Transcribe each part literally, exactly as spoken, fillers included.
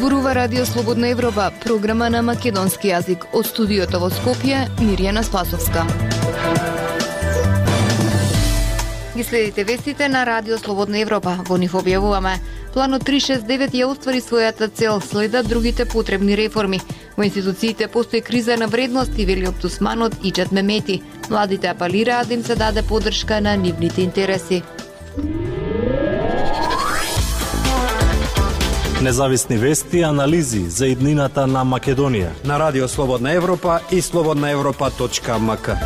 Зборува Радио Слободна Европа, програма на македонски јазик. Од студиото во Скопје, Мирјана Спасовска. Ги следите вестите на Радио Слободна Европа. Во нив објавуваме: Планот триста шест девет ја оствари својата цел, следат другите потребни реформи. Во институциите постои криза на вредности, вели Омбудсманот Иџет Мемети. Младите апелираат да им се даде поддршка на нивните интереси. Независни вести и анализи за иднината на Македонија на Радио Слободна Европа и слободна европа точка ем ка.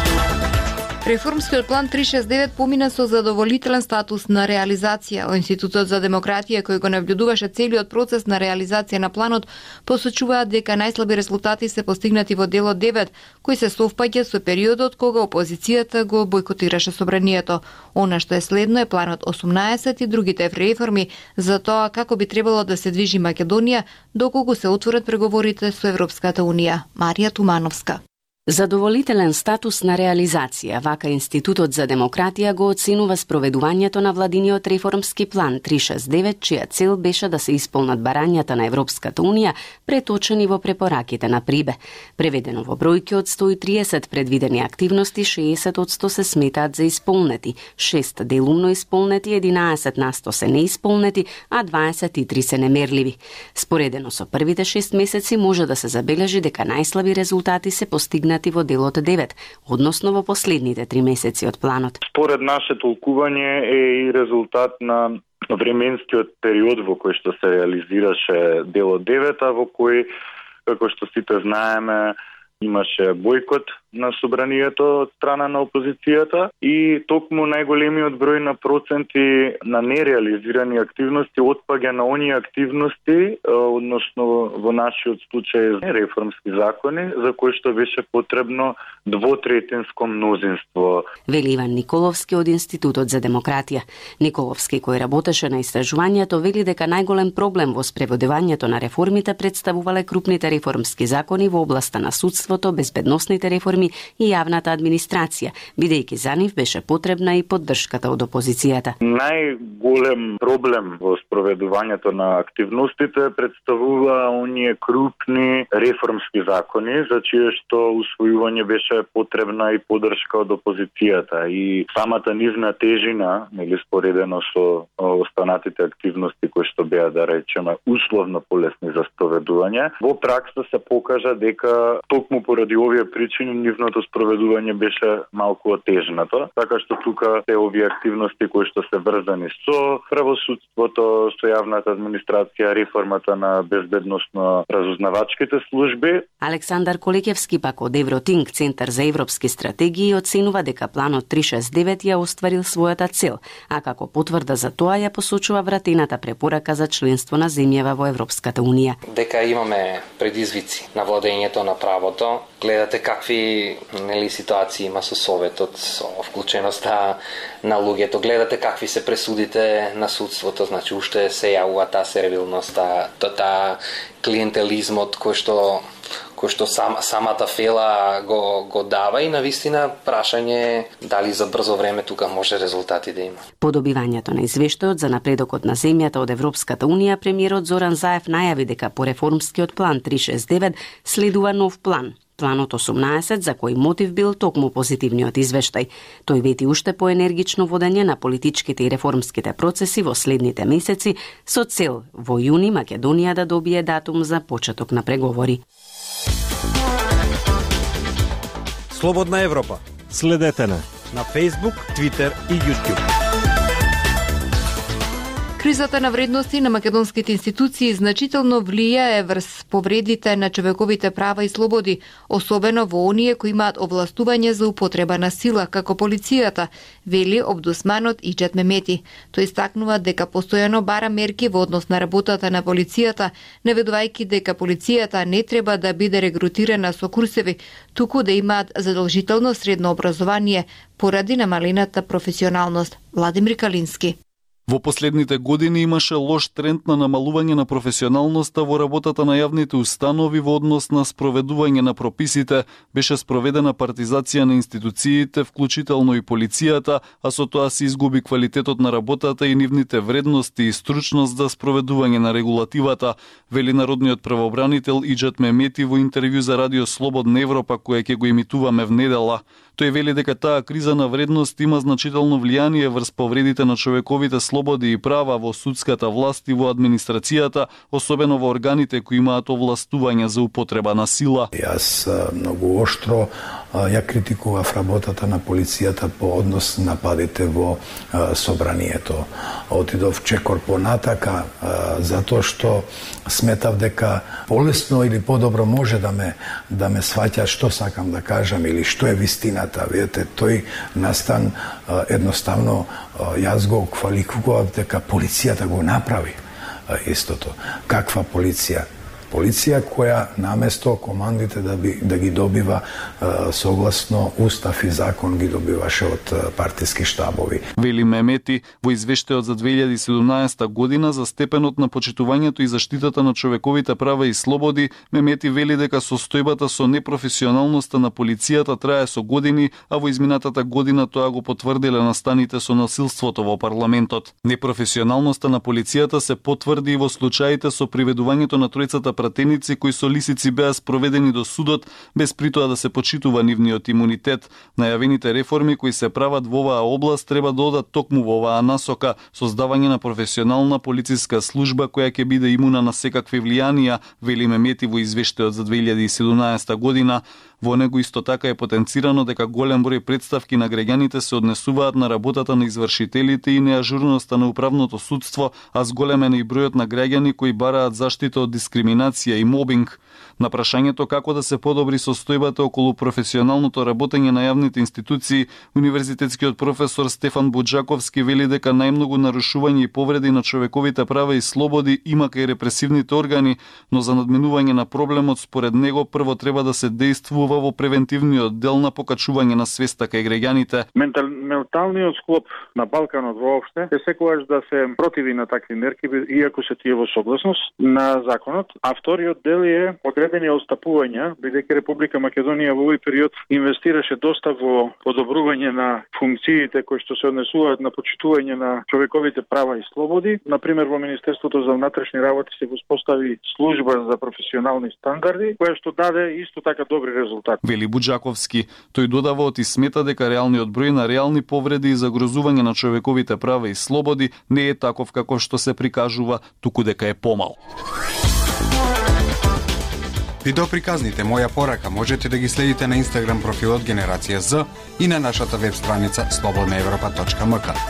Реформскиот план триста шест девет помина со задоволителен статус на реализација. О Институтот за демократија, кој го наблюдуваше целиот процес на реализација на планот, посочуваат дека најслаби резултати се постигнати во делот девет, кој се совпаѓа со периодот кога опозицијата го бойкотираше собранието. Она што е следно е планот осумнаесет и другите реформи за тоа како би требало да се движи Македонија доколку се отворат преговорите со Европската Унија. Марија Тумановска. Задоволителен статус на реализација, вака Институтот за демократија го оценува спроведувањето на владиниот реформски план триста шест девет, чија цел беше да се исполнат барањата на Европската Унија, преточени во препораките на Прибе. Преведено во бројки, од сто и триесет предвидени активности, шеесет од сто се сметаат за исполнети, шест делумно исполнети, единаесет на сто се неисполнети, а дваесет и три се немерливи. Споредено со првите шест месеци може да се забележи дека најслаби резултати се постигнати во делот девет, односно во последните три месеци од планот. Според наше толкување е и резултат на временскиот период во кој што се реализираше делот девет, а во кој, како што сите знаеме, имаше бойкот на собранието од страна на опозицијата и токму најголемиот број на проценти на нереализирани активности отпаѓа на оние активности, односно во нашиот случај реформски закони, за кои што беше потребно двотретинско мнозинство. Вели Иван Николовски од Институтот за демократија. Николовски, кој работеше на истражувањето, вели дека најголем проблем во спроведувањето на реформите представувале крупните реформски закони во областа на судството, безбедносните реформи и јавната администрација, бидејќи за нив беше потребна и поддршката од опозицијата. Најголем проблем во спроведувањето на активностите представува оние крупни реформски закони, за чие што усвојување беше потребна и поддршка од опозицијата и самата нивна тежина, нели споредено со останатите активности кои што беа, да речеме, условно полесни за спроведување, во пракса се покажа дека токму поради овие причини нивното спроведување беше малку отежнато, така што тука се овие активности кои што се врзани со правосудството, со јавната администрација, реформата на безбедносно разузнавачките служби. Александар Колекевски пак од Евротинг, Центар за европски стратегии, оценува дека планот триста шест девет ја остварил својата цел, а како потврда за тоа ја посочува вратената препорака за членство на земјава во Европската Унија. Дека имаме предизвици на владењето на правото, гледате какви нели ситуации има со Советот, со вклученоста на луѓето, гледате какви се пресудите на судството, значи уште се јавува таа сервилноста, таа клиентелизмот кој што кој што сам, самата фела го, го дава и навистина прашање дали за брзо време тука може резултати да има. По добивањето на извештајот за напредокот на земјата од Европската Унија, премиерот Зоран Заев најави дека по реформскиот план триста шест девет следува нов план. Планот осумнаесет, за кој мотив бил токму позитивниот извештај. Тој вети уште поенергично водење на политичките и реформските процеси во следните месеци со цел во јуни Македонија да добие датум за почеток на преговори. Слободна Европа. Следете на на Facebook, Twitter и YouTube. Кризата на вредности на македонските институции значително влијае врз повредите на човековите права и слободи, особено во оние кои имаат овластување за употреба на сила, како полицијата, вели Омбудсманот Иџет Мемети. Тој истакнува дека постојано бара мерки во однос на работата на полицијата, наведувајќи дека полицијата не треба да биде регрутирана со курсеви, туку да имаат задолжително средно образование поради намалената професионалност. Владимир Калински. Во последните години имаше лош тренд на намалување на професионалноста во работата на јавните установи во однос на спроведување на прописите. Беше спроведена партизација на институциите, вклучително и полицијата, а со тоа се изгуби квалитетот на работата и нивните вредности и стручност за спроведување на регулативата, вели народниот правобранител Иџет Мемети во интервју за Радио Слободна Европа, кое ќе го имитуваме внедела. Тој вели дека таа криза на вредност има значително влијание врз повредите на човековите слободи и права во судската власт и во администрацијата, особено во органите кои имаат овластување за употреба на сила. Јас многу оштро ја критикував работата на полицијата по однос на нападите во собранието. Отидов чекор понатака затоа што сметав дека полесно или подобро може да ме да ме сваќа што сакам да кажам или што е вистина. Видете, тој настан едноставно јас го квалификував дека полицијата го направи истото. Каква полиција? Полиција која наместо командите да, би, да ги добива е, согласно устав и закон ги добиваше од партиски штабови. Вели Мемети во извештајот за две илјади и седумнаесета година за степенот на почитувањето и заштитата на човековите права и слободи, Мемети вели дека состојбата со непрофесионалноста на полицијата трае со години, а во изминатата година тоа го потврдиле настаните со насилството во парламентот. Непрофесионалноста на полицијата се потврди и во случаите со приведувањето на тројцата пратеници кои со лисици беа спроведени до судот без притоа да се почитува нивниот имунитет. Најавените реформи кои се прават во оваа област треба да одат токму во оваа насока, создавање на професионална полициска служба која ќе биде имуна на секакви влијанија, вели Мемети во извештајот за две илјади и седумнаесета година. Во него исто така е потенцирано дека голем број претставки на граѓаните се однесуваат на работата на извршителите и неажурноста на управното судство, а зголемен е и бројот на граѓани кои бараат заштита од дискриминација и мобинг. На прашањето како да се подобри состојбата околу професионалното работење на јавните институции, универзитетскиот професор Стефан Буџаковски вели дека најмногу нарушување и повреди на човековите права и слободи има кај репресивните органи, но за надминување на проблемот според него прво треба да се дејствува во превентивниот дел на покачување на свеста кај граѓаните. Ментал, менталниот склоп на Балканот воопште е секогаш да се противи на такви мерки, иако се тие во согласност на законот, а вториот дел е одредени отстапувања, бидејќи Република Македонија во овој период инвестираше доста во подобрување на функциите кои што се однесуваат на почитување на човековите права и слободи. Например, во Министерството за внатрешни работи се воспостави служба за професионални стандарди, која што даде исто така добри резултати. Вели Буџаковски. Тој додава оти смета дека реалниот број на реални повреди и загрозување на човековите права и слободи не е таков како што се прикажува, туку дека е помал. Видеоприказните Моја порака можете да ги следите на Инстаграм профилот Генерација З и на нашата веб страница слободна европа точка ем ка.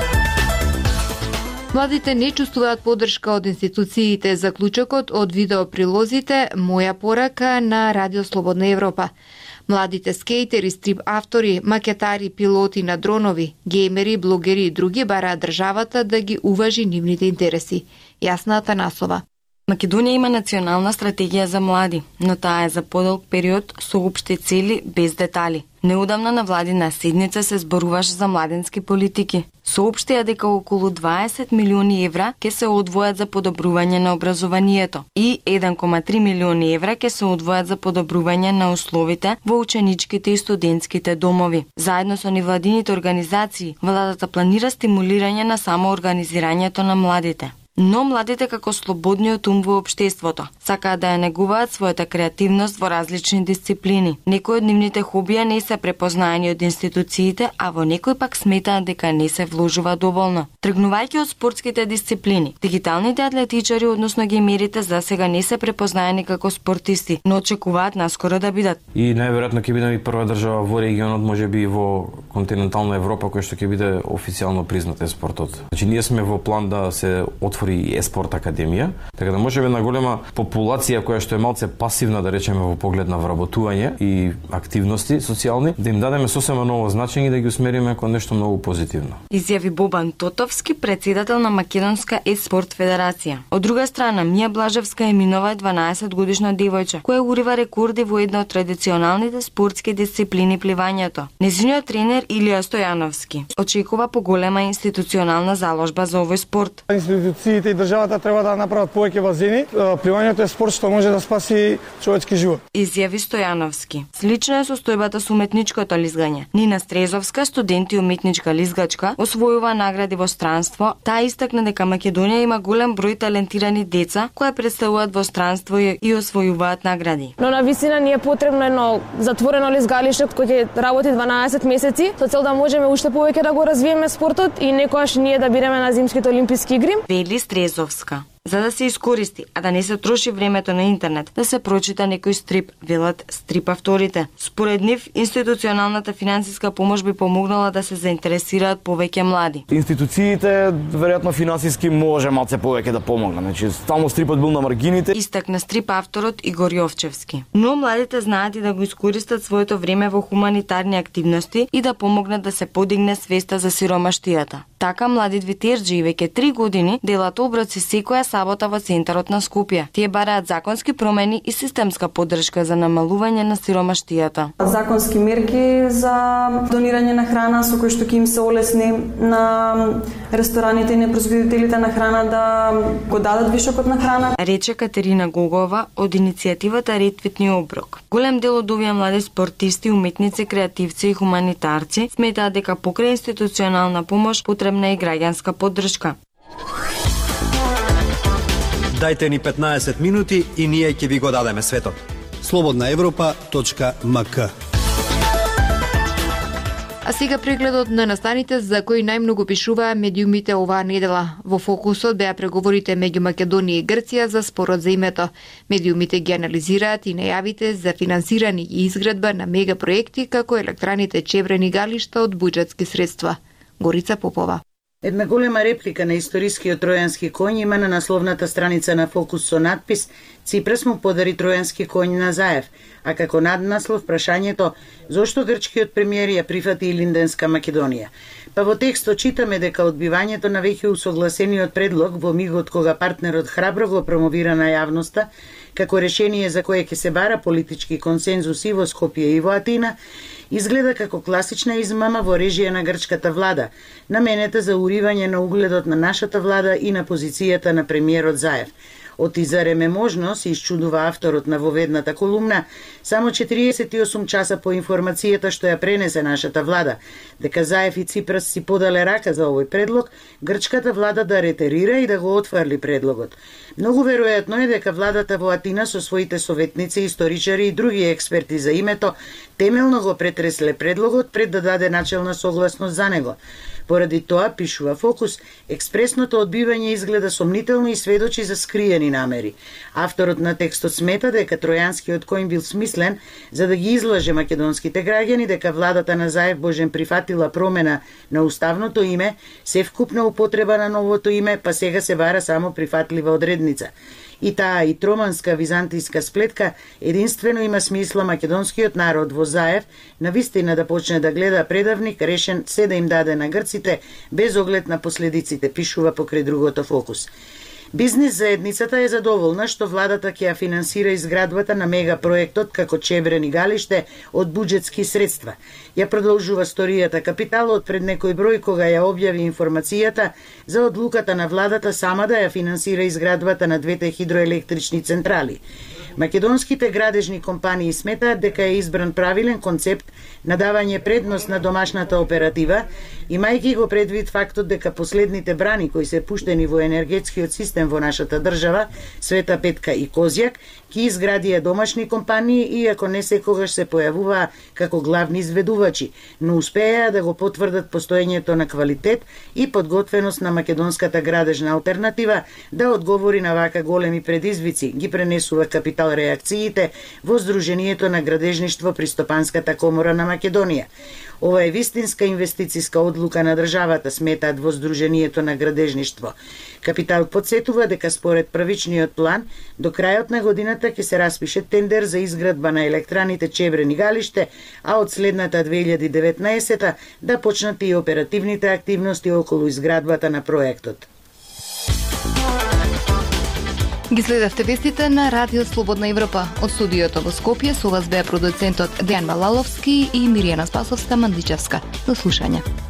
Младите не чувствуваат поддршка од институциите. Заклучокот од видеоприлозите Моја порака на Радио Слободна Европа. Младите скейтери, стрип автори, макетари, пилоти на дронови, геймери, блогери и други бараат државата да ги уважи нивните интереси. Јасна Атанасова. Македонија има национална стратегија за млади, но таа е за подолг период со општи цели без детали. Неудамна на владина седница се зборуваше за младенски политики. Соопштија дека околу дваесет милиони евра ќе се одвојат за подобрување на образованието и еден кома три милиони евра ќе се одвојат за подобрување на условите во ученичките и студентските домови. Заедно со невладините организации, владата планира стимулирање на самоорганизирањето на младите. Но младите како слободниот ум во општеството сакаат да ја негуваат својата креативност во различни дисциплини. Некои од нивните хобија не се препознаени од институциите, а во некои пак сметаат дека не се вложува доволно. Тргнувајќи од спортските дисциплини, дигиталните атлетичари, односно геймерите, за сега не се препознаени како спортисти, но очекуваат наскоро да бидат. И најверојатно ќе бидеме и прва држава во регионот, можеби во континентална Европа, која што ќе биде официјално признат е спортот. Значи ние сме во план да се отвори отвори и еспорт академија, така да може една голема популација која што е малце пасивна, да речеме, во поглед на вработување и активности социјални, да им дадеме сосема ново значење и да ги усмериме кон нешто многу позитивно. Изјави Бобан Тотовски, председател на Македонска еспорт федерација. Од друга страна, Мија Блажевска е минува дванаесет годишна девојче, која урива рекорди во една од традиционалните спортски дисциплини пливањето. Нејзиниот тренер Илија Стојановски очекува поголема институционална заложба за овој спорт. Институциите и државата треба да направат повеќе базени. Пливањето е спорт што може да спаси човечки живот. Изјави Стојановски. Слична е состојбата со уметничкото лизгање. Нина Стрезовска, студент и уметничка лизгачка, освојува награди во странство. Таа истакна дека Македонија има голем број талентирани деца кои представуваат во странство и освојуваат награди. Но на вистина ни е потребно едно затворено лизгалиште кој ќе работи дванаесет месеци со цел да можеме уште повеќе да го развиеме спортот и некогаш ние да бидеме на зимските олимписки игри. Вели Стрезовска. За да се искористи, а да не се троши времето на интернет, да се прочита некој стрип, велат стрип авторите. Според нив, институционалната финансиска помош би помогнала да се заинтересираат повеќе млади. Институциите, веројатно финансиски може малце повеќе да помогнат. Значи, само стрипот бил на маргините. Истакна стрип авторот Игор Јовчевски. Но младите знаат и да го искористат своето време во хуманитарни активности и да помогнат да се подигне свеста за сиромаштијата. Така млади двитерџи веќе три години делат оброци секоја сабота во центарот на Скопје. Тие бараат законски промени и системска поддршка за намалување на сиромаштијата. Законски мерки за донирање на храна со кои што ќе им се олесни на рестораните и непроизводителите на храна да го дадат вишокот на храна. Рече Катерина Гогова од иницијативата Ретвитни оброк. Голем дел од овие млади спортисти, уметници, креативци и хуманитарци сметаат дека покрај институционална помош потребна е и граѓанска поддршка. Дајте ни петнаесет минути и ние ќе ви го дадеме светот. слободна европа точка ем ка. А сега прегледот на настаните за кои најмногу пишуваа медиумите оваа недела. Во фокусот беа преговорите меѓу Македонија и Грција за спорот за името. Медиумите ги анализираат и најавите за финансирани и изградба на мегапроекти како електраните Чеврени галишта од буџетски средства. Горица Попова. Една голема реплика на историскиот тројански коњ има на насловната страница на Фокус со надпис Ципрас му подари тројански коњ на Заев, а како наднаслов прашањето зошто грчкиот премиер ја прифати Илинденска Македонија. Па во текстот читаме дека одбивањето на веќе усогласениот предлог во мигот кога партнерот храбро го промовира на јавноста како решение за кое ќе се бара политички консензус и во Скопје и во Атина, изгледа како класична измама во режија на грчката влада, наменета за уривање на угледот на нашата влада и на позицијата на премиерот Заев. Од изареме можно, се исчудува авторот на воведната колумна, само четириесет и осум часа по информацијата што ја пренесе нашата влада, дека Заев и Ципрас си подале рака за овој предлог, грчката влада да ретерира и да го отфрли предлогот. Многу веројатно е дека владата во Атина со своите советници, историчари и други експерти за името темелно го претресле предлогот пред да даде начелна согласност за него. Поради тоа, пишува Фокус, експресното одбивање изгледа сомнително и сведочи за скриени намери. Авторот на текстот смета дека тројанскиот коњ бил смислен за да ги излаже македонските граѓани дека владата на Заев Божен прифатила промена на уставното име, се вкупна употреба на новото име, па сега се бара само прифатлива одредница. И таа и троманска византијска сплетка единствено има смисла македонскиот народ во Заев на вистина да почне да гледа предавник решен се да им даде на грците без оглед на последиците, пишува покрај другото Фокус. Бизнес заедницата е задоволна што владата ќе ја финансира изградбата на мегапроектот како Чеврени галиште од буџетски средства. Ја продолжува сторијата Капиталот пред некој број кога ја објави информацијата за одлуката на владата сама да ја финансира изградбата на двете хидроелектрични централи. Македонските градежни компании сметаат дека е избран правилен концепт на давање предност на домашната оператива, имајќи го предвид фактот дека последните брани кои се пуштени во енергетскиот систем во нашата држава, Света Петка и Козјак, ки изградија домашни компании, иако не секогаш се појавуваа како главни изведувачи, но успеа да го потврдат постоењето на квалитет и подготвеност на македонската градежна алтернатива да одговори на вака големи предизвици, ги пренесува Капитал подел реакциите во Сдруженијето на градежништво при Стопанската комора на Македонија. Ова е вистинска инвестициска одлука на државата, сметаат во Сдруженијето на градежништво. Капитал подсетува дека според првичниот план, до крајот на годината ќе се распише тендер за изградба на електраните Чебрен и Галиште, а од следната две илјади и деветнаесета да почнат и оперативните активности околу изградбата на проектот. Ги следевте вестите на Радио Слободна Европа. Од студиото во Скопје со вас беа продуцентот Дејан Малаловски и Миријана Спасовска Мандичевска. До слушање.